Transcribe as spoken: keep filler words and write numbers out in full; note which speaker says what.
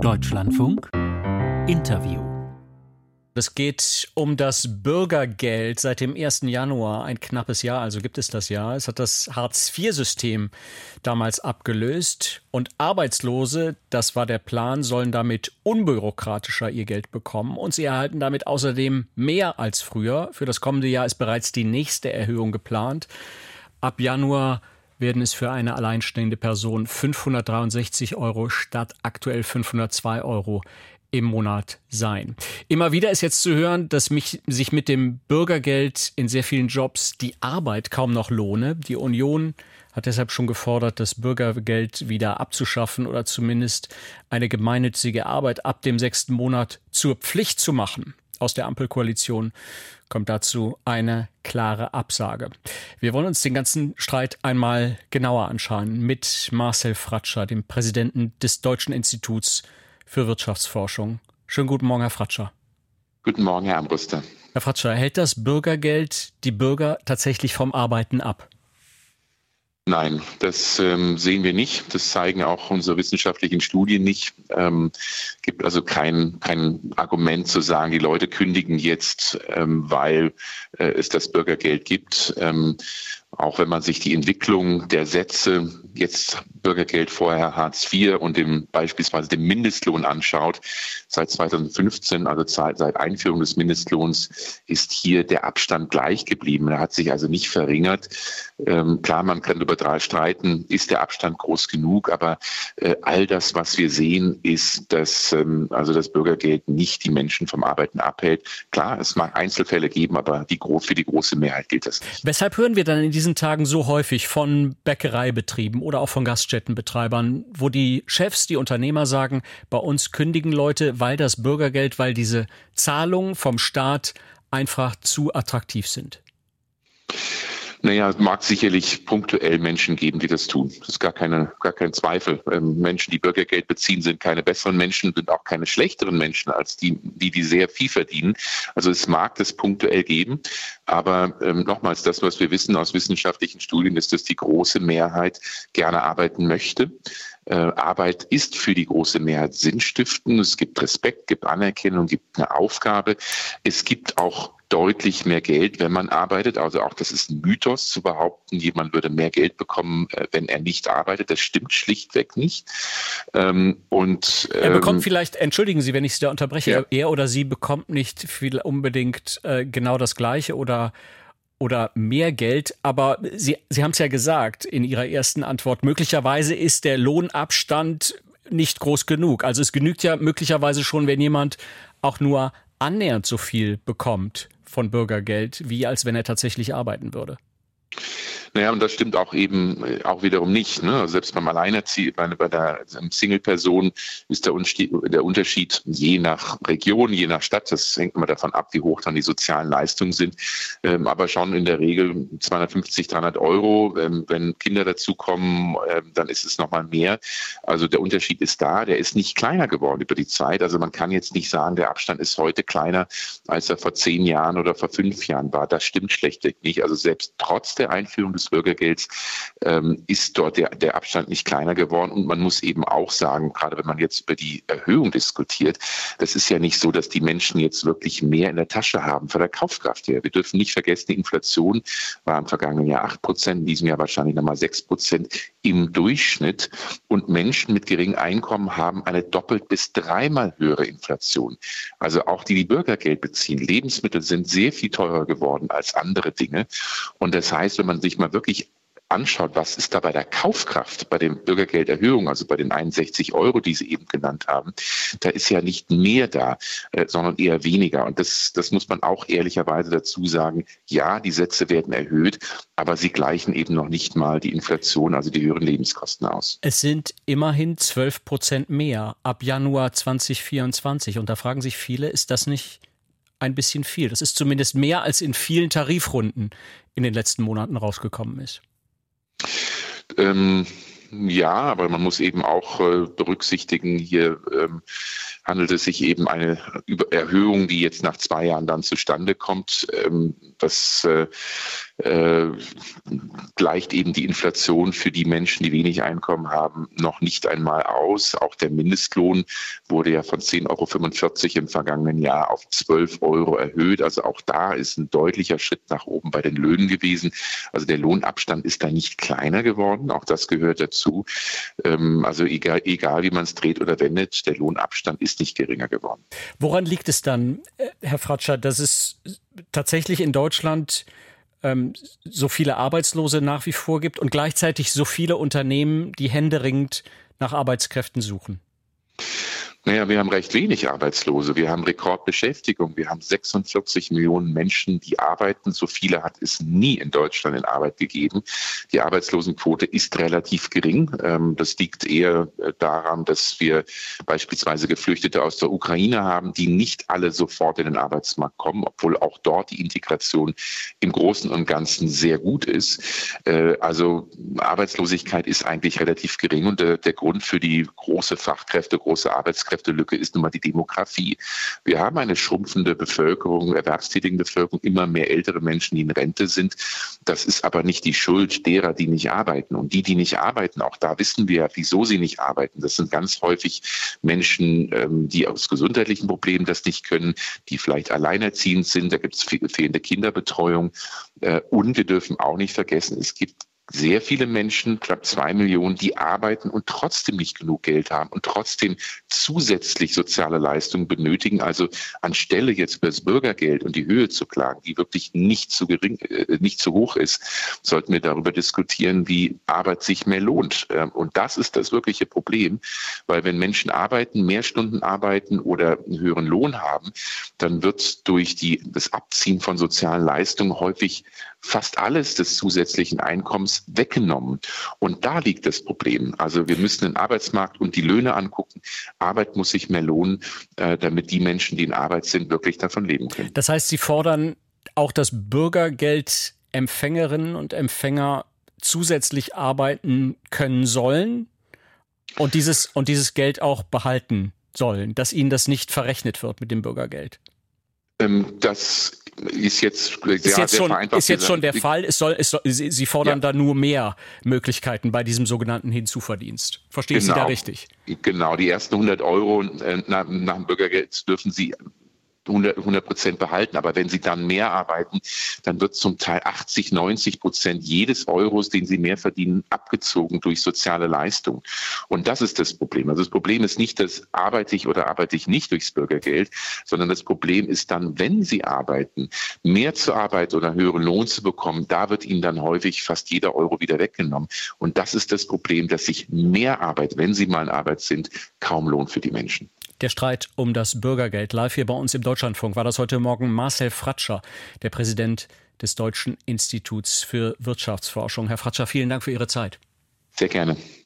Speaker 1: Deutschlandfunk Interview.
Speaker 2: Es geht um das Bürgergeld seit dem ersten Januar, ein knappes Jahr, also gibt es das Jahr. Es hat das Hartz vier System damals abgelöst und Arbeitslose, das war der Plan, sollen damit unbürokratischer ihr Geld bekommen und sie erhalten damit außerdem mehr als früher. Für das kommende Jahr ist bereits die nächste Erhöhung geplant. Ab Januar werden es für eine alleinstehende Person fünfhundertdreiundsechzig Euro statt aktuell fünfhundertzwei Euro im Monat sein. Immer wieder ist jetzt zu hören, dass mich, sich mit dem Bürgergeld in sehr vielen Jobs die Arbeit kaum noch lohne. Die Union hat deshalb schon gefordert, das Bürgergeld wieder abzuschaffen oder zumindest eine gemeinnützige Arbeit ab dem sechsten Monat zur Pflicht zu machen. Aus der Ampelkoalition kommt dazu eine klare Absage. Wir wollen uns den ganzen Streit einmal genauer anschauen mit Marcel Fratscher, dem Präsidenten des Deutschen Instituts für Wirtschaftsforschung. Schönen guten Morgen, Herr Fratscher.
Speaker 3: Guten Morgen, Herr Armbruster.
Speaker 2: Herr Fratscher, hält das Bürgergeld die Bürger tatsächlich vom Arbeiten ab?
Speaker 3: Nein, das ähm, sehen wir nicht. Das zeigen auch unsere wissenschaftlichen Studien nicht. Ähm, gibt also kein, kein Argument zu sagen, die Leute kündigen jetzt, ähm, weil äh, es das Bürgergeld gibt. Ähm, auch wenn man sich die Entwicklung der Sätze, jetzt Bürgergeld, vorher Hartz vier und dem, beispielsweise den Mindestlohn anschaut, seit zweitausendfünfzehn, also seit, seit Einführung des Mindestlohns, ist hier der Abstand gleich geblieben. Er hat sich also nicht verringert. Ähm, klar, man kann darüber streiten, ist der Abstand groß genug, aber äh, all das, was wir sehen, ist, dass ähm, also das Bürgergeld nicht die Menschen vom Arbeiten abhält. Klar, es mag Einzelfälle geben, aber die, für die große Mehrheit gilt das nicht.
Speaker 2: Weshalb hören wir dann in diesen Tagen so häufig von Bäckereibetrieben oder auch von Gaststättenbetreibern, wo die Chefs, die Unternehmer sagen, bei uns kündigen Leute, weil das Bürgergeld, weil diese Zahlungen vom Staat einfach zu attraktiv sind?
Speaker 3: Naja, es mag sicherlich punktuell Menschen geben, die das tun. Das ist gar keine, gar kein Zweifel. Ähm, Menschen, die Bürgergeld beziehen, sind keine besseren Menschen, sind auch keine schlechteren Menschen als die, die, die sehr viel verdienen. Also es mag das punktuell geben. Aber ähm, nochmals, das, was wir wissen aus wissenschaftlichen Studien, ist, dass die große Mehrheit gerne arbeiten möchte. Äh, Arbeit ist für die große Mehrheit sinnstiftend. Es gibt Respekt, gibt Anerkennung, gibt eine Aufgabe. Es gibt auch deutlich mehr Geld, wenn man arbeitet. Also auch das ist ein Mythos zu behaupten, jemand würde mehr Geld bekommen, wenn er nicht arbeitet. Das stimmt schlichtweg nicht. Ähm, und, ähm,
Speaker 2: er bekommt vielleicht, entschuldigen Sie, wenn ich Sie da unterbreche,
Speaker 3: ja.
Speaker 2: er oder sie bekommt nicht viel unbedingt äh, genau das Gleiche oder oder mehr Geld, aber Sie, Sie haben es ja gesagt in Ihrer ersten Antwort, möglicherweise ist der Lohnabstand nicht groß genug. Also es genügt ja möglicherweise schon, wenn jemand auch nur annähernd so viel bekommt von Bürgergeld, wie als wenn er tatsächlich arbeiten würde.
Speaker 3: Naja, und das stimmt auch eben auch wiederum nicht. Ne? Also selbst beim Alleinerziehenden, bei, bei der Single-Person ist der Unterschied, der Unterschied je nach Region, je nach Stadt, das hängt immer davon ab, wie hoch dann die sozialen Leistungen sind, ähm, aber schon in der Regel zweihundertfünfzig, dreihundert Euro. Ähm, wenn Kinder dazukommen, ähm, dann ist es nochmal mehr. Also der Unterschied ist da, der ist nicht kleiner geworden über die Zeit. Also man kann jetzt nicht sagen, der Abstand ist heute kleiner, als er vor zehn Jahren oder vor fünf Jahren war. Das stimmt schlechtweg nicht. Also selbst trotz der Einführung des Bürgergelds ähm, ist dort der, der Abstand nicht kleiner geworden. Und man muss eben auch sagen, gerade wenn man jetzt über die Erhöhung diskutiert, das ist ja nicht so, dass die Menschen jetzt wirklich mehr in der Tasche haben von der Kaufkraft her. Wir dürfen nicht vergessen, die Inflation war im vergangenen Jahr acht Prozent, in diesem Jahr wahrscheinlich nochmal sechs Prozent im Durchschnitt. Und Menschen mit geringem Einkommen haben eine doppelt bis dreimal höhere Inflation. Also auch die, die Bürgergeld beziehen. Lebensmittel sind sehr viel teurer geworden als andere Dinge. Und das heißt, wenn man sich mal wirklich anschaut, was ist da bei der Kaufkraft, bei der Bürgergelderhöhung, also bei den einundsechzig Euro, die Sie eben genannt haben, da ist ja nicht mehr da, äh, sondern eher weniger. Und das, das muss man auch ehrlicherweise dazu sagen. Ja, die Sätze werden erhöht, aber sie gleichen eben noch nicht mal die Inflation, also die höheren Lebenskosten aus.
Speaker 2: Es sind immerhin zwölf Prozent mehr ab Januar zweitausendvierundzwanzig. Und da fragen sich viele, ist das nicht ein bisschen viel? Das ist zumindest mehr, als in vielen Tarifrunden in den letzten Monaten rausgekommen ist.
Speaker 3: Ähm, Ja, aber man muss eben auch äh, berücksichtigen, hier ähm, handelt es sich eben eine Über- Erhöhung, die jetzt nach zwei Jahren dann zustande kommt. Ähm, das äh, äh, gleicht eben die Inflation für die Menschen, die wenig Einkommen haben, noch nicht einmal aus. Auch der Mindestlohn wurde ja von zehn Euro fünfundvierzig im vergangenen Jahr auf zwölf Euro erhöht. Also auch da ist ein deutlicher Schritt nach oben bei den Löhnen gewesen. Also der Lohnabstand ist da nicht kleiner geworden. Auch das gehört dazu. Ähm, also egal, egal wie man es dreht oder wendet, der Lohnabstand ist nicht geringer geworden.
Speaker 2: Woran liegt es dann, Herr Fratscher, dass es tatsächlich in Deutschland ähm, so viele Arbeitslose nach wie vor gibt und gleichzeitig so viele Unternehmen, die händeringend nach Arbeitskräften suchen?
Speaker 3: Naja, wir haben recht wenig Arbeitslose. Wir haben Rekordbeschäftigung. Wir haben sechsundvierzig Millionen Menschen, die arbeiten. So viele hat es nie in Deutschland in Arbeit gegeben. Die Arbeitslosenquote ist relativ gering. Das liegt eher daran, dass wir beispielsweise Geflüchtete aus der Ukraine haben, die nicht alle sofort in den Arbeitsmarkt kommen, obwohl auch dort die Integration im Großen und Ganzen sehr gut ist. Also Arbeitslosigkeit ist eigentlich relativ gering und der, der Grund für die große Fachkräfte, große Arbeitskräfte Lücke ist nun mal die Demografie. Wir haben eine schrumpfende Bevölkerung, erwerbstätige Bevölkerung, immer mehr ältere Menschen, die in Rente sind. Das ist aber nicht die Schuld derer, die nicht arbeiten. Und die, die nicht arbeiten, auch da wissen wir, wieso sie nicht arbeiten. Das sind ganz häufig Menschen, die aus gesundheitlichen Problemen das nicht können, die vielleicht alleinerziehend sind. Da gibt es fehlende Kinderbetreuung. Und wir dürfen auch nicht vergessen, es gibt sehr viele Menschen, knapp zwei Millionen, die arbeiten und trotzdem nicht genug Geld haben und trotzdem zusätzlich soziale Leistungen benötigen. Also anstelle jetzt über das Bürgergeld und die Höhe zu klagen, die wirklich nicht zu gering, äh, nicht zu hoch ist, sollten wir darüber diskutieren, wie Arbeit sich mehr lohnt. Und das ist das wirkliche Problem, weil wenn Menschen arbeiten, mehr Stunden arbeiten oder einen höheren Lohn haben, dann wird durch die, das Abziehen von sozialen Leistungen häufig fast alles des zusätzlichen Einkommens weggenommen. Und da liegt das Problem. Also wir müssen den Arbeitsmarkt und die Löhne angucken. Arbeit muss sich mehr lohnen, äh, damit die Menschen, die in Arbeit sind, wirklich davon leben können.
Speaker 2: Das heißt, Sie fordern auch, dass Bürgergeldempfängerinnen und Empfänger zusätzlich arbeiten können sollen und dieses, und dieses Geld auch behalten sollen, dass ihnen das nicht verrechnet wird mit dem Bürgergeld.
Speaker 3: Ähm, das ist jetzt, sehr,
Speaker 2: ist jetzt,
Speaker 3: sehr
Speaker 2: schon,
Speaker 3: vereinfacht
Speaker 2: ist jetzt
Speaker 3: gesagt.
Speaker 2: schon der Fall. Es soll, es soll, Sie fordern
Speaker 3: Ja.
Speaker 2: da nur mehr Möglichkeiten bei diesem sogenannten Hinzuverdienst. Verstehe ich
Speaker 3: Genau.
Speaker 2: Sie da richtig?
Speaker 3: Genau, die ersten hundert Euro äh, nach, nach dem Bürgergeld dürfen Sie hundert Prozent behalten. Aber wenn Sie dann mehr arbeiten, dann wird zum Teil achtzig, neunzig Prozent jedes Euros, den Sie mehr verdienen, abgezogen durch soziale Leistung. Und das ist das Problem. Also das Problem ist nicht, dass arbeite ich oder arbeite ich nicht durchs Bürgergeld, sondern das Problem ist dann, wenn Sie arbeiten, mehr zu arbeiten oder höheren Lohn zu bekommen, da wird Ihnen dann häufig fast jeder Euro wieder weggenommen. Und das ist das Problem, dass sich mehr Arbeit, wenn Sie mal in Arbeit sind, kaum lohnt für die Menschen.
Speaker 2: Der Streit um das Bürgergeld. Live hier bei uns im Deutschlandfunk war das heute Morgen Marcel Fratscher, der Präsident des Deutschen Instituts für Wirtschaftsforschung. Herr Fratscher, vielen Dank für Ihre Zeit.
Speaker 3: Sehr gerne.